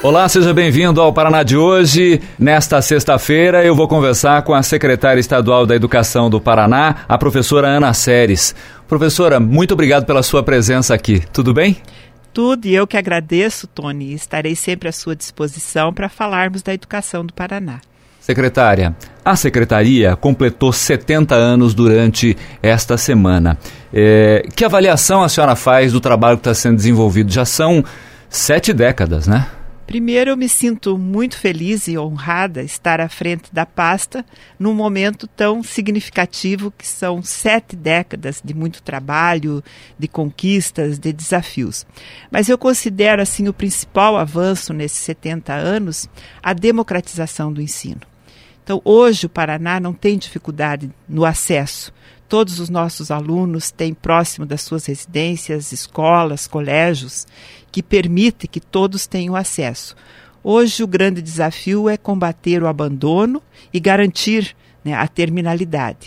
Olá, seja bem-vindo ao Paraná de hoje. Nesta sexta-feira eu vou conversar com a secretária estadual da Educação do Paraná, a professora Ana Seres. Professora, muito obrigado pela sua presença aqui. Tudo bem? Tudo, e eu que agradeço, Tony. Estarei sempre à sua disposição para falarmos da educação do Paraná. Secretária, a Secretaria completou 70 anos durante esta semana. Que avaliação a senhora faz do trabalho que está sendo desenvolvido? Já são 7 décadas, né? Primeiro, eu me sinto muito feliz e honrada estar à frente da pasta num momento tão significativo que são 7 décadas de muito trabalho, de conquistas, de desafios. Mas eu considero assim o principal avanço nesses 70 anos a democratização do ensino. Então, hoje o Paraná não tem dificuldade no acesso. Todos os nossos alunos têm próximo das suas residências, escolas, colégios, que permite que todos tenham acesso. Hoje o grande desafio é combater o abandono e garantir, a terminalidade.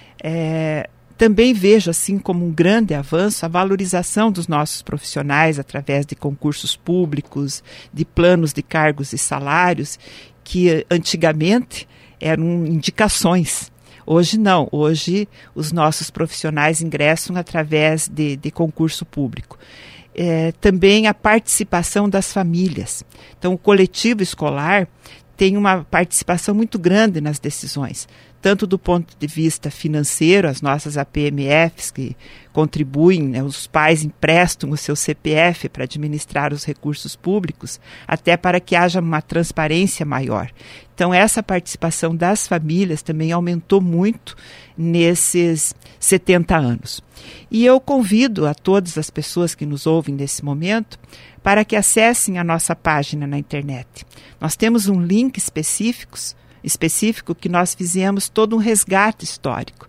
Também vejo assim como um grande avanço a valorização dos nossos profissionais através de concursos públicos, de planos de cargos e salários, que antigamente eram indicações. Hoje não, hoje os nossos profissionais ingressam através de concurso público. Também a participação das famílias. Então, o coletivo escolar tem uma participação muito grande nas decisões, tanto do ponto de vista financeiro, as nossas APMFs que contribuem, os pais emprestam o seu CPF para administrar os recursos públicos, até para que haja uma transparência maior. Então, essa participação das famílias também aumentou muito nesses 70 anos. E eu convido a todas as pessoas que nos ouvem nesse momento para que acessem a nossa página na internet. Nós temos um link específico que nós fizemos todo um resgate histórico.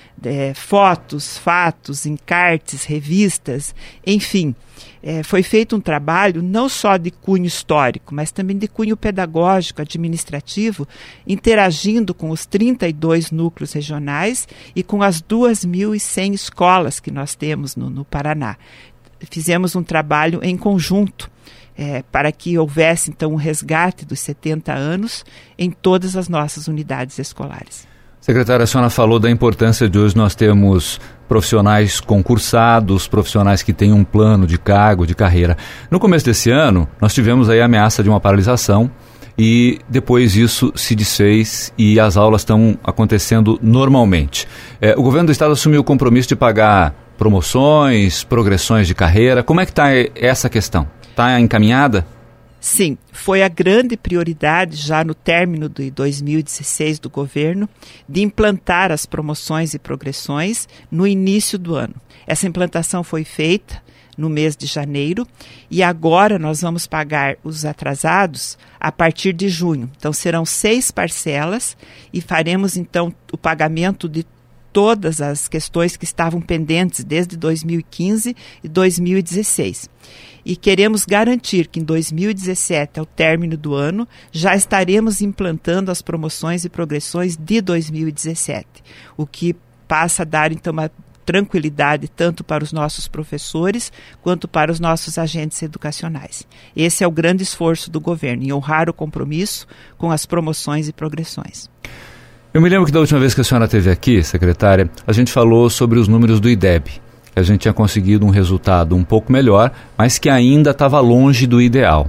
Fotos, fatos, encartes, revistas, enfim. Foi feito um trabalho não só de cunho histórico, mas também de cunho pedagógico, administrativo, interagindo com os 32 núcleos regionais e com as 2.100 escolas que nós temos no Paraná. Fizemos um trabalho em conjunto, para que houvesse, então, um resgate dos 70 anos em todas as nossas unidades escolares. Secretária, a senhora falou da importância de hoje nós termos profissionais concursados, profissionais que têm um plano de cargo, de carreira. No começo desse ano, nós tivemos aí a ameaça de uma paralisação e depois isso se desfez e as aulas estão acontecendo normalmente. O governo do estado assumiu o compromisso de pagar promoções, progressões de carreira. Como é que está essa questão? Está encaminhada? Sim, foi a grande prioridade já no término de 2016 do governo de implantar as promoções e progressões no início do ano. Essa implantação foi feita no mês de janeiro e agora nós vamos pagar os atrasados a partir de junho. Então serão 6 parcelas e faremos então o pagamento de todas as questões que estavam pendentes desde 2015 e 2016. E queremos garantir que em 2017, ao término do ano, já estaremos implantando as promoções e progressões de 2017, o que passa a dar, então, uma tranquilidade tanto para os nossos professores quanto para os nossos agentes educacionais. Esse é o grande esforço do governo, em honrar o compromisso com as promoções e progressões. Eu me lembro que da última vez que a senhora esteve aqui, secretária, a gente falou sobre os números do IDEB. A gente tinha conseguido um resultado um pouco melhor, mas que ainda estava longe do ideal.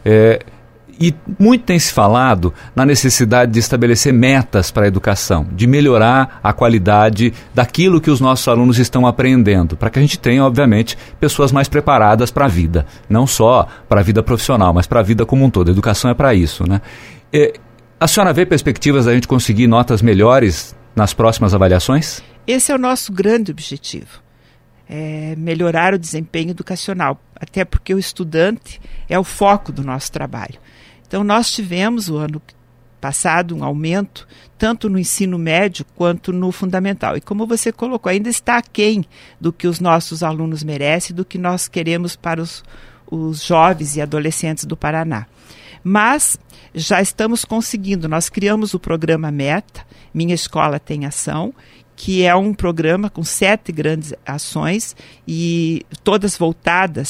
E muito tem se falado na necessidade de estabelecer metas para a educação, de melhorar a qualidade daquilo que os nossos alunos estão aprendendo, para que a gente tenha, obviamente, pessoas mais preparadas para a vida, não só para a vida profissional, mas para a vida como um todo. A educação é para isso, né? A senhora vê perspectivas da gente conseguir notas melhores nas próximas avaliações? Esse é o nosso grande objetivo. Melhorar o desempenho educacional, até porque o estudante é o foco do nosso trabalho. Então, nós tivemos o ano passado um aumento tanto no ensino médio quanto no fundamental. E como você colocou, ainda está aquém do que os nossos alunos merecem, do que nós queremos para os jovens e adolescentes do Paraná. Mas já estamos conseguindo. Nós criamos o programa Meta, Minha Escola Tem Ação, que é um programa com 7 grandes ações e todas voltadas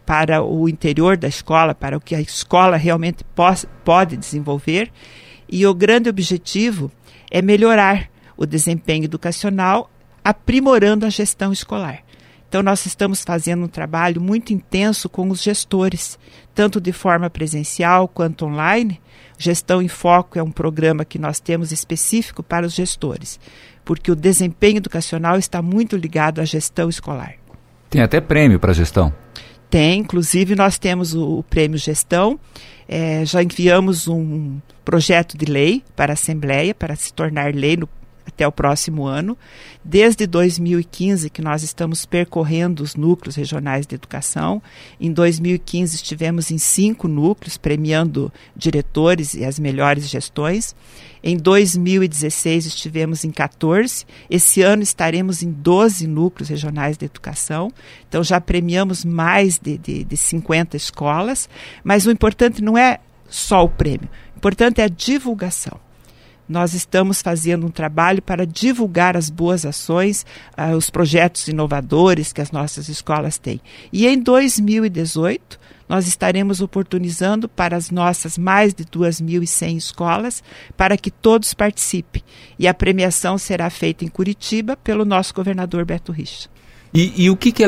para o interior da escola, para o que a escola realmente pode desenvolver. E o grande objetivo é melhorar o desempenho educacional, aprimorando a gestão escolar. Então, nós estamos fazendo um trabalho muito intenso com os gestores, tanto de forma presencial quanto online. Gestão em Foco é um programa que nós temos específico para os gestores, porque o desempenho educacional está muito ligado à gestão escolar. Tem até prêmio para gestão? Tem, inclusive nós temos o prêmio Gestão, já enviamos um projeto de lei para a Assembleia, para se tornar lei até o próximo ano. Desde 2015 que nós estamos percorrendo os núcleos regionais de educação. Em 2015 estivemos em 5 núcleos, premiando diretores e as melhores gestões. Em 2016 estivemos em 14. Esse ano estaremos em 12 núcleos regionais de educação. Então já premiamos mais de 50 escolas. Mas o importante não é só o prêmio. O importante é a divulgação. Nós estamos fazendo um trabalho para divulgar as boas ações, os projetos inovadores que as nossas escolas têm. E em 2018, nós estaremos oportunizando para as nossas mais de 2.100 escolas, para que todos participem. E a premiação será feita em Curitiba pelo nosso governador Beto Richa. E o que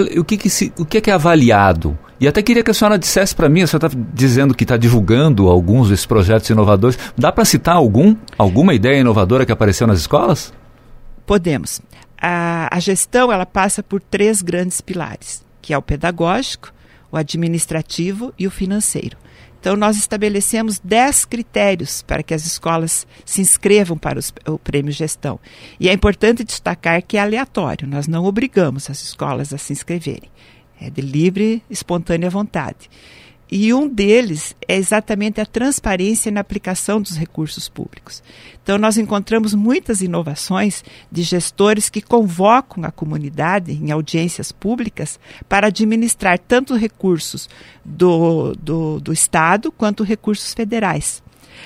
é avaliado? E até queria que a senhora dissesse para mim, a senhora está dizendo que está divulgando alguns desses projetos inovadores. Dá para citar alguma ideia inovadora que apareceu nas escolas? Podemos. A gestão ela passa por 3 grandes pilares, que é o pedagógico, o administrativo e o financeiro. Então, nós estabelecemos 10 critérios para que as escolas se inscrevam para o Prêmio Gestão. E é importante destacar que é aleatório, nós não obrigamos as escolas a se inscreverem. É de livre, espontânea vontade. E um deles é exatamente a transparência na aplicação dos recursos públicos. Então, nós encontramos muitas inovações de gestores que convocam a comunidade em audiências públicas para administrar tanto recursos do Estado quanto recursos federais.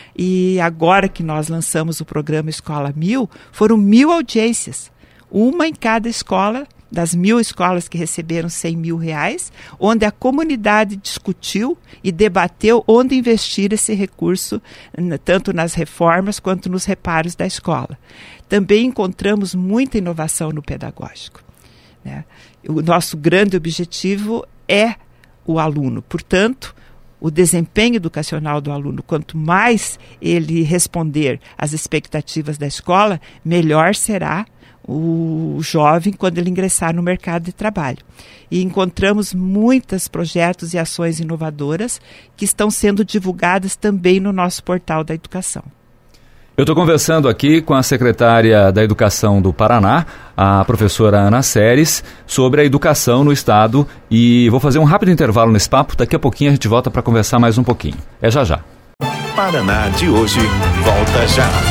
E agora que nós lançamos o programa Escola 1000, foram 1000 audiências, uma em cada escola, das 1000 escolas que receberam R$100 mil, onde a comunidade discutiu e debateu onde investir esse recurso, tanto nas reformas quanto nos reparos da escola. Também encontramos muita inovação no pedagógico, né? O nosso grande objetivo é o aluno, portanto, o desempenho educacional do aluno, quanto mais ele responder às expectativas da escola, melhor será o jovem quando ele ingressar no mercado de trabalho. E encontramos muitos projetos e ações inovadoras que estão sendo divulgadas também no nosso portal da educação. Eu estou conversando aqui com a secretária da Educação do Paraná, a professora Ana Seres, sobre a educação no estado, e vou fazer um rápido intervalo nesse papo. Daqui a pouquinho a gente volta para conversar mais um pouquinho. É já já. Paraná de hoje volta já.